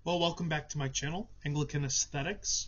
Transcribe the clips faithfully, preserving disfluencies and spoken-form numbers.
Well, welcome back to my channel, Anglican Aesthetics.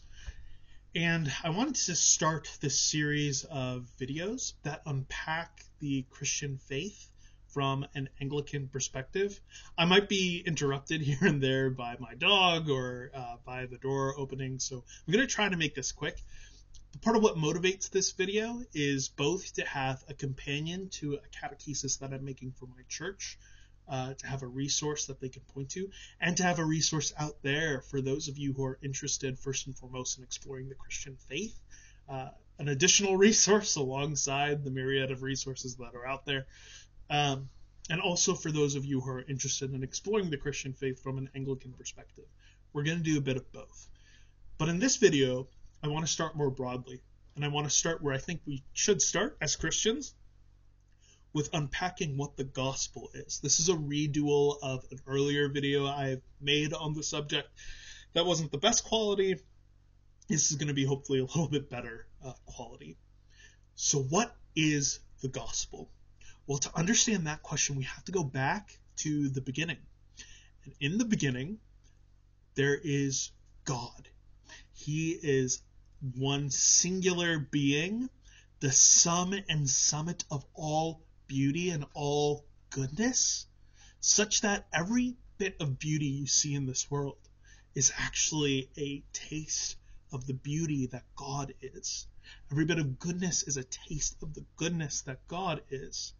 And I wanted to start this series of videos that unpack the Christian faith from an Anglican perspective. I might be interrupted here and there by my dog or uh, by the door opening, so I'm going to try to make this quick. But part of what motivates this video is both to have a companion to a catechesis that I'm making for my church, Uh, to have a resource that they can point to, and to have a resource out there for those of you who are interested first and foremost in exploring the Christian faith, uh, an additional resource alongside the myriad of resources that are out there, um, and also for those of you who are interested in exploring the Christian faith from an Anglican perspective. We're going to do a bit of both. But in this video, I want to start more broadly, and I want to start where I think we should start as Christians, with unpacking what the gospel is. This is a redo of an earlier video I've made on the subject that wasn't the best quality. This is going to be hopefully a little bit better uh, quality. So what is the gospel? Well, to understand that question, we have to go back to the beginning. And in the beginning, there is God. He is one singular being, the sum and summit of all beauty and all goodness, such that every bit of beauty you see in this world is actually a taste of the beauty that God is. Every bit of goodness is a taste of the goodness that God is.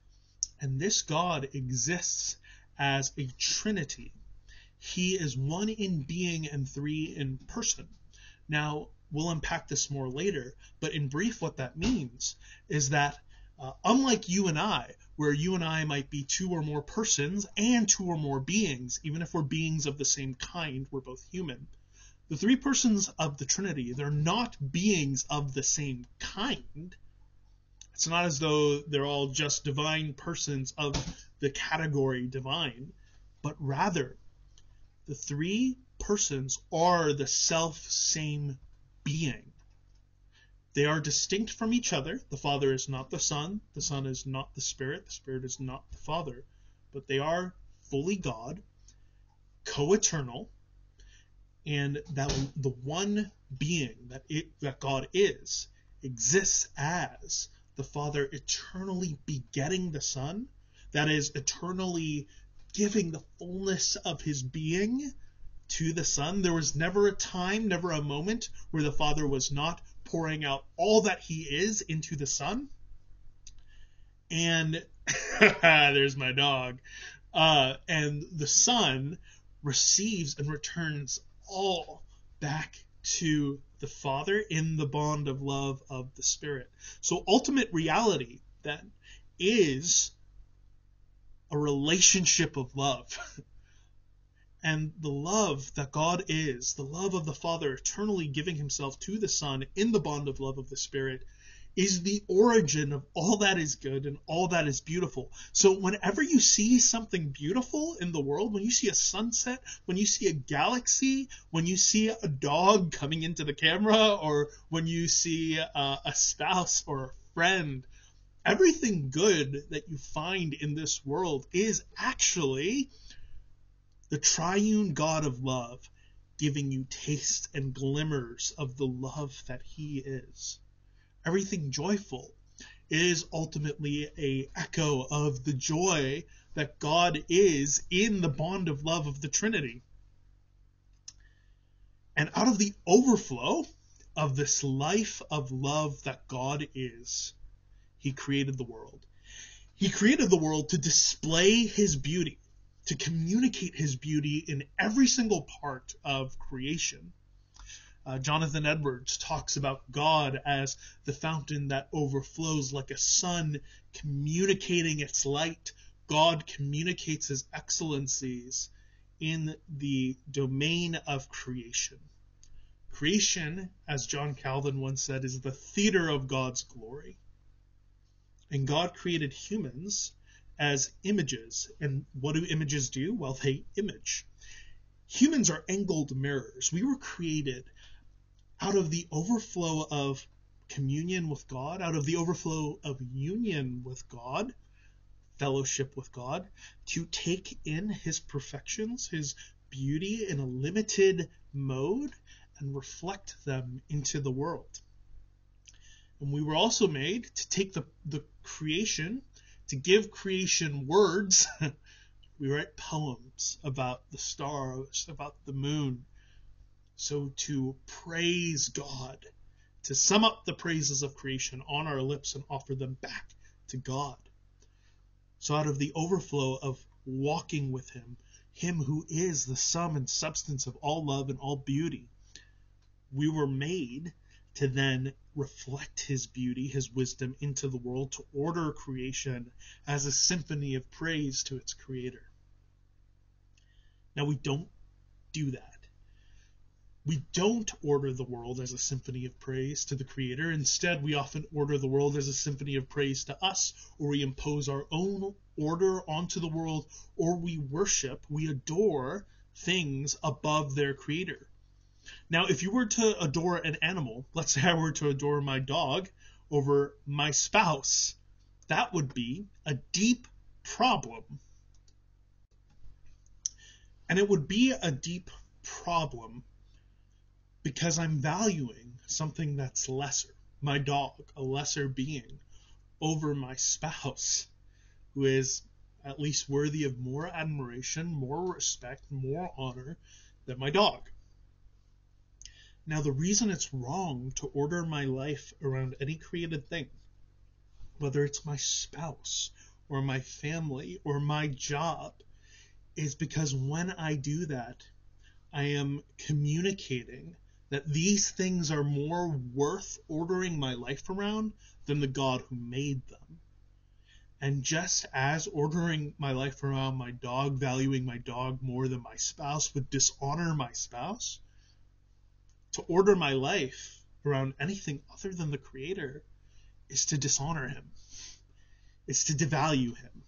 And this God exists as a Trinity. He is one in being and three in person. Now, we'll unpack this more later, but in brief, what that means is that Uh, unlike you and I, where you and I might be two or more persons and two or more beings, even if we're beings of the same kind, we're both human. The three persons of the Trinity, they're not beings of the same kind. It's not as though they're all just divine persons of the category divine, but rather the three persons are the self-same being. They are distinct from each other. The Father is not the Son. The Son is not the Spirit. The Spirit is not the Father. But they are fully God, co-eternal, and that the one being that it, that God is exists as the Father eternally begetting the Son, that is, eternally giving the fullness of his being to the Son. There was never a time, never a moment where the Father was not pouring out all that he is into the Son. And there's my dog. Uh, and the Son receives and returns all back to the Father in the bond of love of the Spirit. So ultimate reality then is a relationship of love. And the love that God is, the love of the Father eternally giving himself to the Son in the bond of love of the Spirit, is the origin of all that is good and all that is beautiful. So whenever you see something beautiful in the world, when you see a sunset, when you see a galaxy, when you see a dog coming into the camera, or when you see uh, a spouse or a friend, everything good that you find in this world is actually the triune God of love giving you taste and glimmers of the love that he is. Everything joyful is ultimately a echo of the joy that God is in the bond of love of the Trinity. And out of the overflow of this life of love that God is, he created the world. He created the world to display his beauty, to communicate his beauty in every single part of creation. Uh, Jonathan Edwards talks about God as the fountain that overflows like a sun communicating its light. God communicates his excellencies in the domain of creation. Creation, as John Calvin once said, is the theater of God's glory. And God created humans as images. And what do images do? Well, they image. Humans are angled mirrors. We were created out of the overflow of communion with God, out of the overflow of union with God, fellowship with God, to take in his perfections, his beauty in a limited mode and reflect them into the world. And we were also made to take the, the creation, to give creation words. We write poems about the stars, about the moon. So to praise God, to sum up the praises of creation on our lips and offer them back to God. So out of the overflow of walking with him, him who is the sum and substance of all love and all beauty, we were made to then reflect his beauty, his wisdom into the world, to order creation as a symphony of praise to its creator. Now we don't do that. We don't order the world as a symphony of praise to the creator. Instead, we often order the world as a symphony of praise to us, or we impose our own order onto the world, or we worship, we adore things above their creator. Now, if you were to adore an animal, let's say I were to adore my dog over my spouse, that would be a deep problem. And it would be a deep problem because I'm valuing something that's lesser, my dog, a lesser being, over my spouse, who is at least worthy of more admiration, more respect, more honor than my dog. Now, the reason it's wrong to order my life around any created thing, whether it's my spouse or my family or my job, is because when I do that, I am communicating that these things are more worth ordering my life around than the God who made them. And just as ordering my life around my dog, valuing my dog more than my spouse would dishonor my spouse, to order my life around anything other than the Creator is to dishonor him. It's to devalue him.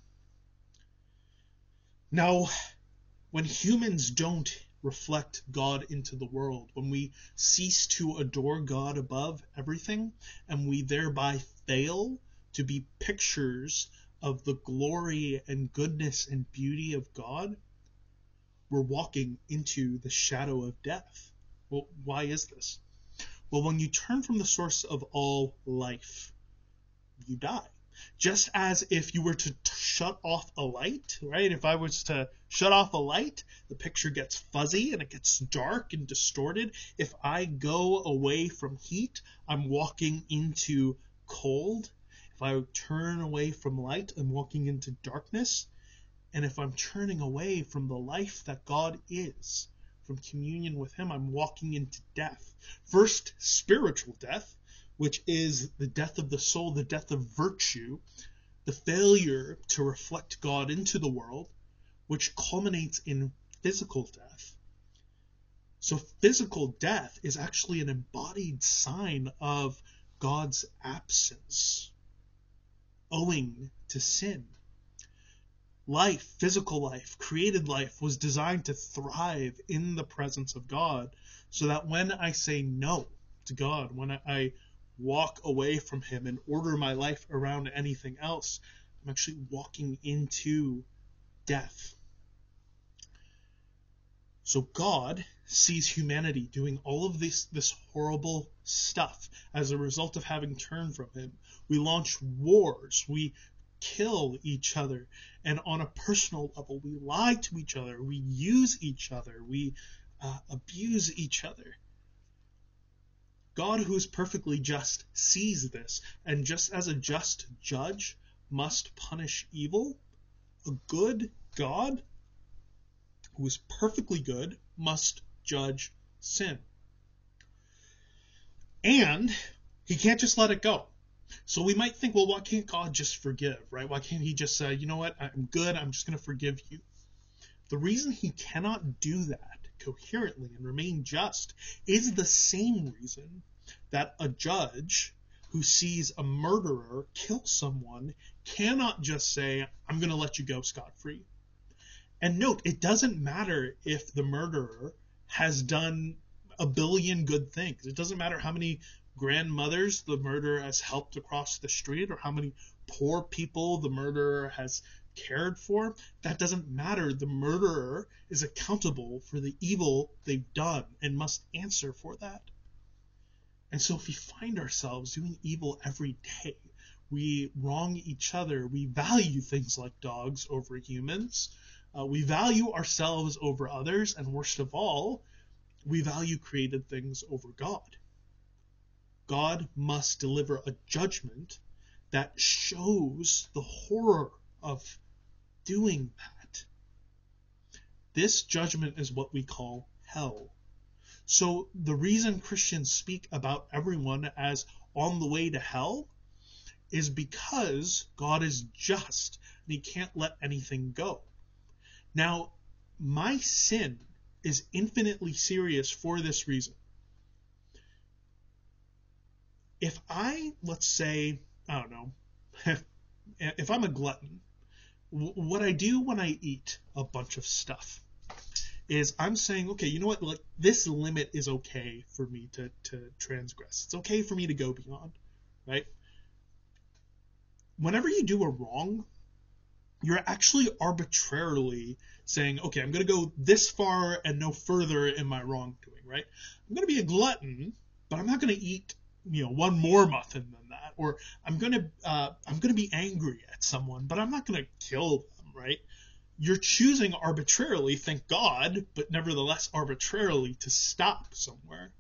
Now, when humans don't reflect God into the world, when we cease to adore God above everything, and we thereby fail to be pictures of the glory and goodness and beauty of God, we're walking into the shadow of death. Well, why is this? Well, when you turn from the source of all life, you die. Just as if you were to t- shut off a light, right? If I was to shut off a light, the picture gets fuzzy and it gets dark and distorted. If I go away from heat, I'm walking into cold. If I turn away from light, I'm walking into darkness. And if I'm turning away from the life that God is, from communion with him, I'm walking into death. First, spiritual death, which is the death of the soul, the death of virtue, the failure to reflect God into the world, which culminates in physical death. So physical death is actually an embodied sign of God's absence, owing to sin. Life, physical life, created life was designed to thrive in the presence of God, so that when I say no to God, when I walk away from him and order my life around anything else, I'm actually walking into death. So God sees humanity doing all of this, this horrible stuff as a result of having turned from him. We launch wars, we kill each other, and on a personal level, we lie to each other, we use each other, we uh, abuse each other. God, who is perfectly just, sees this, and just as a just judge must punish evil, a good God, who is perfectly good, must judge sin. And he can't just let it go. So we might think, well, why can't God just forgive, right? Why can't he just say, you know what, I'm good, I'm just going to forgive you? The reason he cannot do that coherently and remain just is the same reason that a judge who sees a murderer kill someone cannot just say, I'm going to let you go scot-free. And note, it doesn't matter if the murderer has done a billion good things. It doesn't matter how many grandmothers the murderer has helped across the street, or how many poor people the murderer has cared for, that doesn't matter. The murderer is accountable for the evil they've done and must answer for that. And so if we find ourselves doing evil every day, we wrong each other, we value things like dogs over humans, uh, we value ourselves over others, and worst of all, we value created things over God. God must deliver a judgment that shows the horror of doing that. This judgment is what we call hell. So the reason Christians speak about everyone as on the way to hell is because God is just and he can't let anything go. Now, my sin is infinitely serious for this reason. If I, let's say, I don't know, if I'm a glutton, what I do when I eat a bunch of stuff is I'm saying, okay, you know what, like this limit is okay for me to, to transgress. It's okay for me to go beyond, right? Whenever you do a wrong, you're actually arbitrarily saying, okay, I'm going to go this far and no further in my wrongdoing, right? I'm going to be a glutton, but I'm not going to eat, you know, one more muffin than that. Or I'm going to, uh, I'm going to be angry at someone, but I'm not going to kill them, right? You're choosing arbitrarily, thank God, but nevertheless arbitrarily to stop somewhere.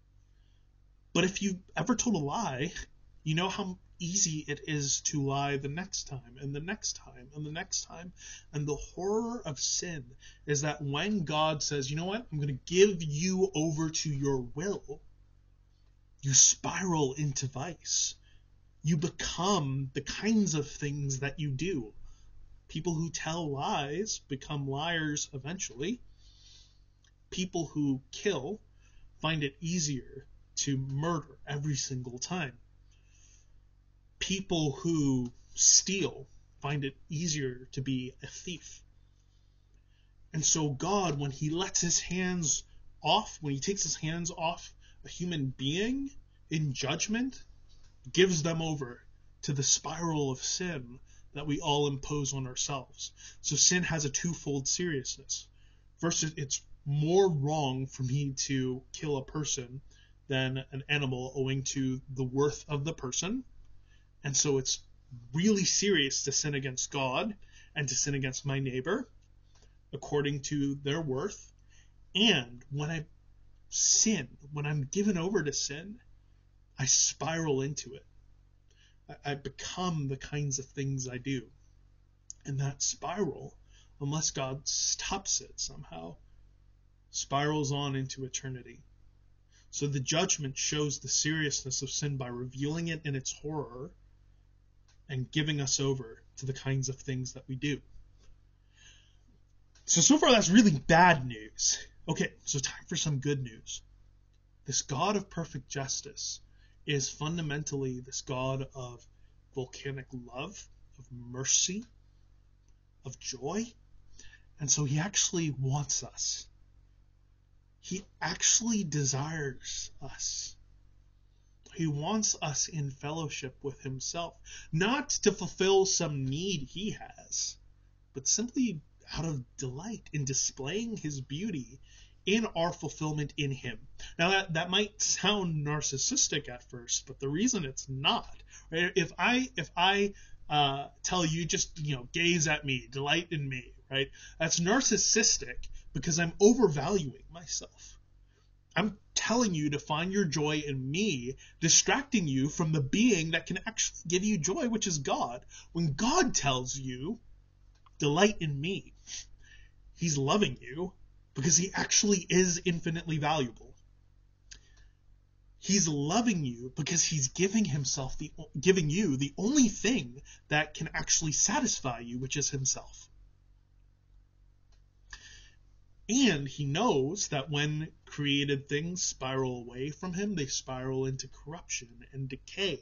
But if you ever told a lie, you know how easy it is to lie the next time and the next time and the next time. And the horror of sin is that when God says, you know what, I'm going to give you over to your will, you spiral into vice. You become the kinds of things that you do. People who tell lies become liars eventually. People who kill find it easier to murder every single time. People who steal find it easier to be a thief. And so God, when he lets his hands off, when he takes his hands off a human being in judgment, gives them over to the spiral of sin that we all impose on ourselves. So sin has a twofold seriousness. First, it's more wrong for me to kill a person than an animal owing to the worth of the person. And so it's really serious to sin against God and to sin against my neighbor according to their worth. And when I sin, when I'm given over to sin, I spiral into it. I, I become the kinds of things I do. And that spiral, unless God stops it somehow, spirals on into eternity. So the judgment shows the seriousness of sin by revealing it in its horror and giving us over to the kinds of things that we do. So, so far that's really bad news. Okay, so time for some good news. This God of perfect justice is fundamentally this God of volcanic love, of mercy, of joy. And so he actually wants us. He actually desires us. He wants us in fellowship with himself, not to fulfill some need he has, but simply out of delight in displaying his beauty in our fulfillment in him. Now that, that might sound narcissistic at first, but the reason it's not, right? If I if I uh, tell you just, you know, gaze at me, delight in me, right? That's narcissistic because I'm overvaluing myself. I'm telling you to find your joy in me, distracting you from the being that can actually give you joy, which is God. When God tells you, delight in me, he's loving you because he actually is infinitely valuable. He's loving you because he's giving himself, the giving you the only thing that can actually satisfy you, which is himself. And he knows that when created things spiral away from him, they spiral into corruption and decay.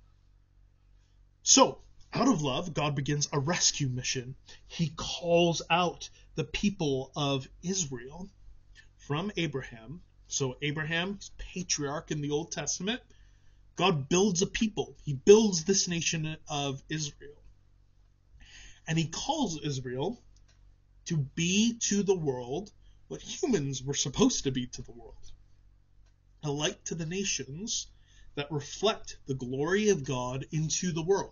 So, out of love, God begins a rescue mission. He calls out the people of Israel from Abraham. So Abraham, patriarch in the Old Testament, God builds a people. He builds this nation of Israel. And he calls Israel to be to the world what humans were supposed to be to the world. A light to the nations that reflect the glory of God into the world.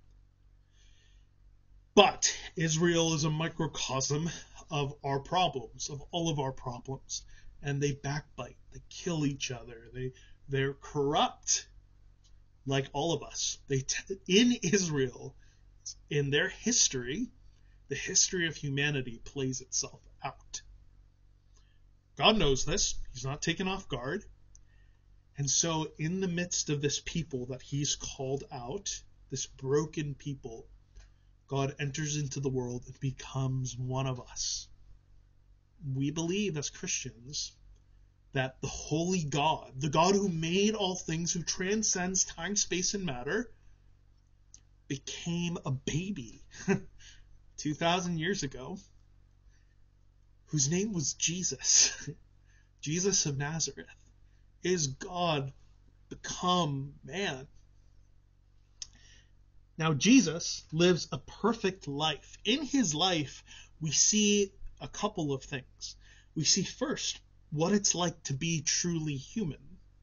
But Israel is a microcosm of our problems, of all of our problems. And they backbite, they kill each other, they, they're corrupt like all of us. They t- in Israel, in their history, the history of humanity plays itself out. God knows this. He's not taken off guard. And so in the midst of this people that he's called out, this broken people, God enters into the world and becomes one of us. We believe as Christians that the holy God, the God who made all things, who transcends time, space, and matter, became a baby two thousand years ago, whose name was Jesus. Jesus of Nazareth is God become man. Now, Jesus lives a perfect life. In his life, we see a couple of things. We see first what it's like to be truly human.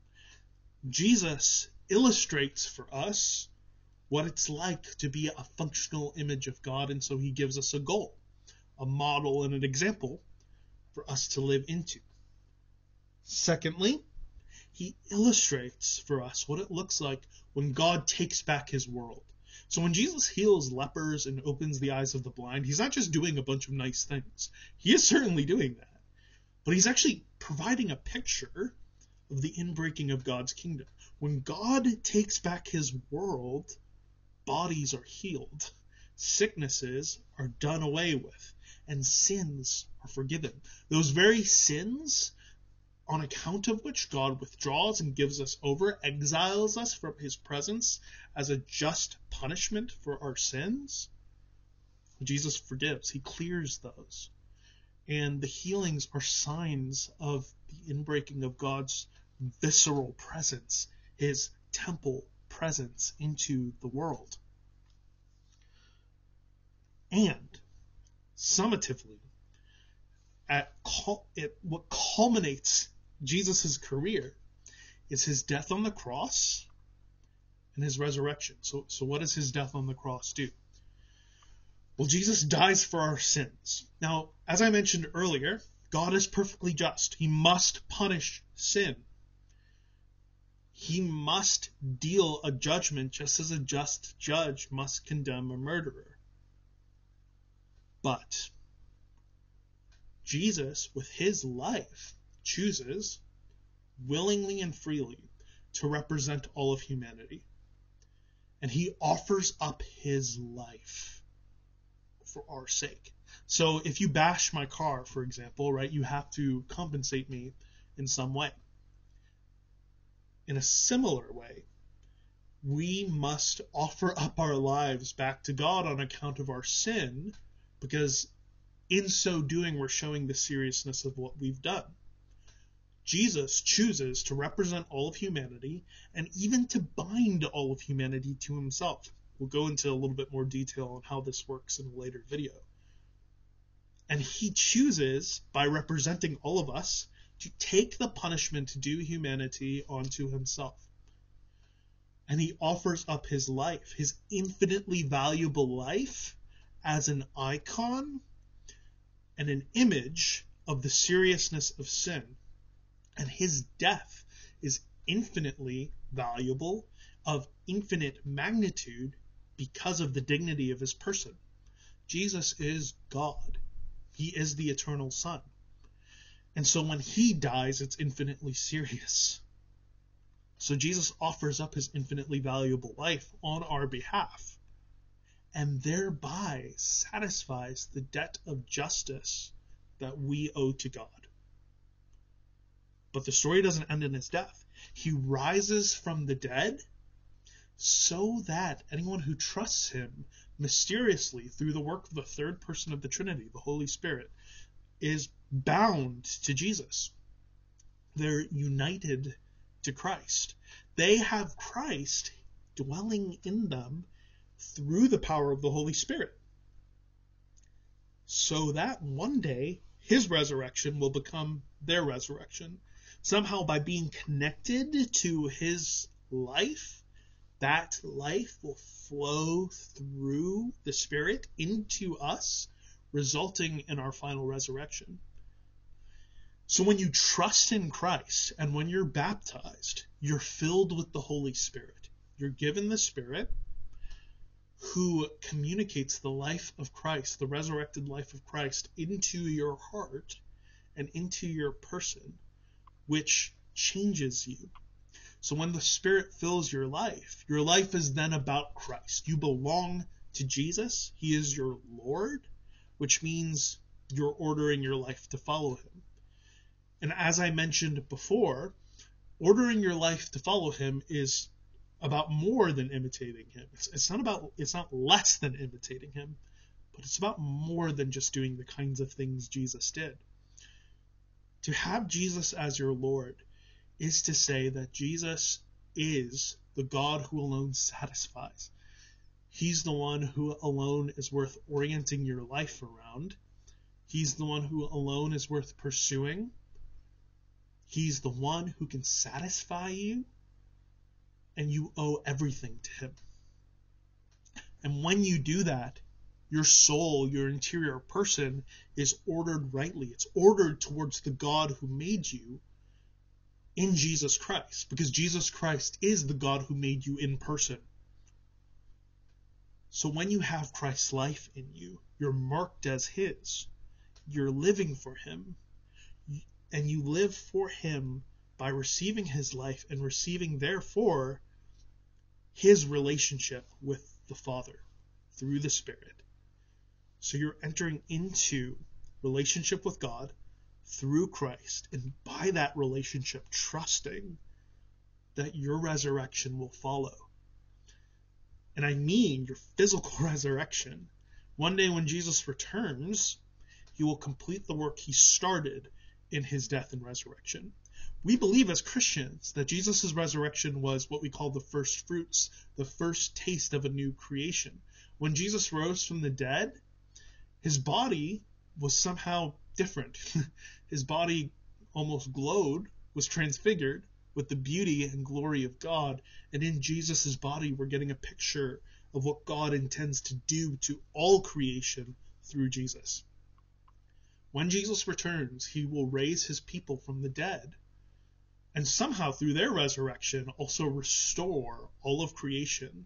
Jesus illustrates for us what it's like to be a functional image of God, and so he gives us a goal, a model, and an example for us to live into. Secondly, he illustrates for us what it looks like when God takes back his world. So when Jesus heals lepers and opens the eyes of the blind, he's not just doing a bunch of nice things. He is certainly doing that. But he's actually providing a picture of the inbreaking of God's kingdom. When God takes back his world, bodies are healed, sicknesses are done away with, and sins are forgiven. Those very sins on account of which God withdraws and gives us over, exiles us from his presence as a just punishment for our sins, Jesus forgives. He clears those. And the healings are signs of the inbreaking of God's visceral presence, his temple presence into the world. And summatively, at, at what culminates Jesus' career is his death on the cross and his resurrection. So, so what does his death on the cross do? Well, Jesus dies for our sins. Now, as I mentioned earlier, God is perfectly just. He must punish sin. He must deal a judgment just as a just judge must condemn a murderer. But Jesus, with his life, chooses willingly and freely to represent all of humanity. And he offers up his life for our sake. So if you bash my car, for example, right, you have to compensate me in some way. In a similar way, we must offer up our lives back to God on account of our sin, because in so doing, we're showing the seriousness of what we've done. Jesus chooses to represent all of humanity and even to bind all of humanity to himself. We'll go into a little bit more detail on how this works in a later video. And he chooses, by representing all of us, to take the punishment due humanity onto himself. And he offers up his life, his infinitely valuable life, as an icon and an image of the seriousness of sin. And his death is infinitely valuable, of infinite magnitude, because of the dignity of his person. Jesus is God. He is the eternal Son. And so when he dies, it's infinitely serious. So Jesus offers up his infinitely valuable life on our behalf, and thereby satisfies the debt of justice that we owe to God. But the story doesn't end in his death. He rises from the dead so that anyone who trusts him mysteriously through the work of the third person of the Trinity, the Holy Spirit, is bound to Jesus. They're united to Christ. They have Christ dwelling in them through the power of the Holy Spirit. so that one day his resurrection will become their resurrection. Somehow, by being connected to his life, that life will flow through the Spirit into us, resulting in our final resurrection. So when you trust in Christ and when you're baptized, you're filled with the Holy Spirit. You're given the Spirit who communicates the life of Christ, the resurrected life of Christ, into your heart and into your person, which changes you. So when the Spirit fills your life, your life is then about Christ. You belong to Jesus. He is your Lord, which means you're ordering your life to follow him. And as I mentioned before, ordering your life to follow him is about more than imitating him. It's, it's not about, it's not less than imitating him, but it's about more than just doing the kinds of things Jesus did. To have Jesus as your Lord is to say that Jesus is the God who alone satisfies. He's the one who alone is worth orienting your life around. He's the one who alone is worth pursuing. He's the one who can satisfy you, and you owe everything to him. And when you do that, your soul, your interior person, is ordered rightly. It's ordered towards the God who made you in Jesus Christ, because Jesus Christ is the God who made you in person. So when you have Christ's life in you, you're marked as his. You're living for him. And you live for him by receiving his life and receiving, therefore, his relationship with the Father through the Spirit. So you're entering into relationship with God through Christ, and by that relationship, trusting that your resurrection will follow. And I mean your physical resurrection. One day when Jesus returns, he will complete the work he started in his death and resurrection. We believe as Christians that Jesus' resurrection was what we call the first fruits, the first taste of a new creation. When Jesus rose from the dead, his body was somehow different. His body almost glowed, was transfigured with the beauty and glory of God. And in Jesus' body, we're getting a picture of what God intends to do to all creation through Jesus. When Jesus returns, he will raise his people from the dead, and somehow through their resurrection also restore all of creation,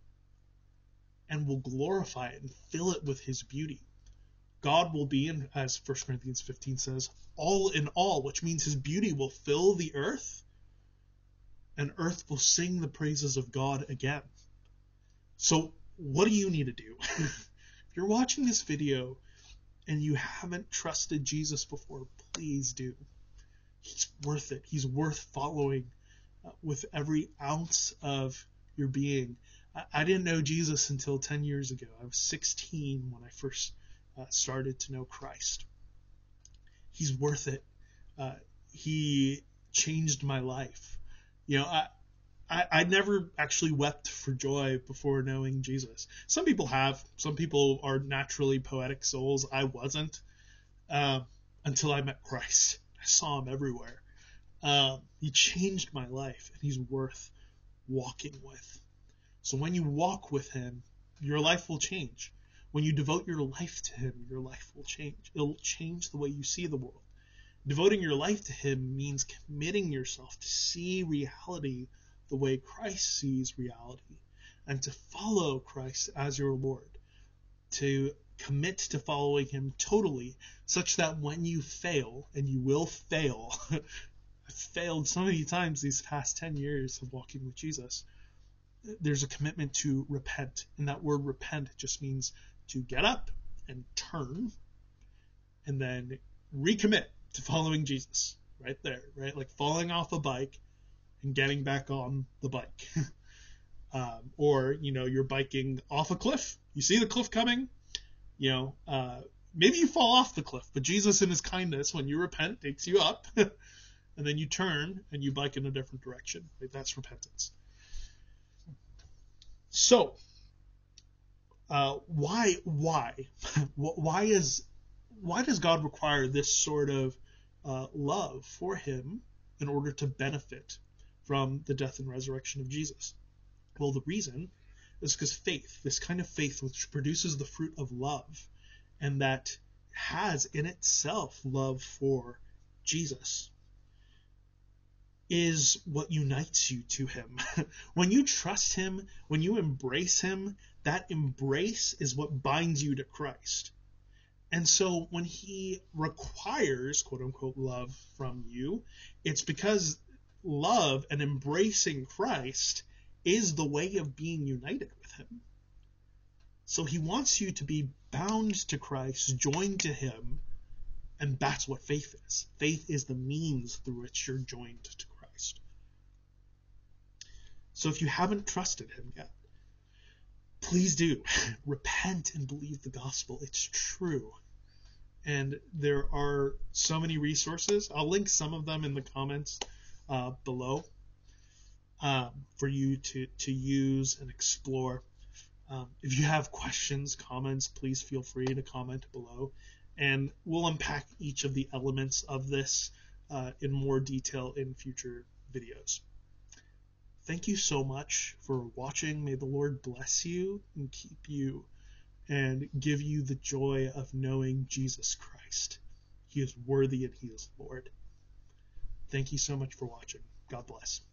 and will glorify it and fill it with his beauty. God will be, in, as First Corinthians fifteen says, all in all, which means his beauty will fill the earth, and earth will sing the praises of God again. So what do you need to do? If you're watching this video and you haven't trusted Jesus before, please do. He's worth it. He's worth following uh, with every ounce of your being. I, I didn't know Jesus until ten years ago. I was sixteen when I first uh, started to know Christ. He's worth it. Uh, he changed my life. You know, I, I, I never actually wept for joy before knowing Jesus. Some people have. Some people are naturally poetic souls. I wasn't uh, until I met Christ. I saw him everywhere. Um, he changed my life, and he's worth walking with. So when you walk with him, your life will change. When you devote your life to him, your life will change. It'll change the way you see the world. Devoting your life to him means committing yourself to see reality the way Christ sees reality, and to follow Christ as your Lord, to commit to following him totally, such that when you fail, and you will fail, I've failed so many times these past ten years of walking with Jesus, there's a commitment to repent. And that word repent just means to get up and turn, and then recommit to following Jesus. Right there, right? Like falling off a bike and getting back on the bike. um, or, you know, you're biking off a cliff. You see the cliff coming, you know, uh, maybe you fall off the cliff, but Jesus in his kindness, when you repent, takes you up, and then you turn and you bike in a different direction. Right? That's repentance. So, uh, why, why, why is why does God require this sort of uh, love for him in order to benefit from the death and resurrection of Jesus? Well, the reason is because faith, this kind of faith which produces the fruit of love, and that has in itself love for Jesus, is what unites you to him. When you trust him, when you embrace him, that embrace is what binds you to Christ. And so when he requires, quote unquote, love from you, it's because love and embracing Christ is the way of being united with him. So he wants you to be bound to Christ, joined to him, and that's what faith is. Faith is the means through which you're joined to Christ. So if you haven't trusted him yet, please do. Repent and believe the gospel. It's true. And there are so many resources. I'll link some of them in the comments uh, below um, for you to, to use and explore. Um, if you have questions, comments, please feel free to comment below. And we'll unpack each of the elements of this uh, in more detail in future videos. Thank you so much for watching. May the Lord bless you and keep you and give you the joy of knowing Jesus Christ. He is worthy and he is Lord. Thank you so much for watching. God bless.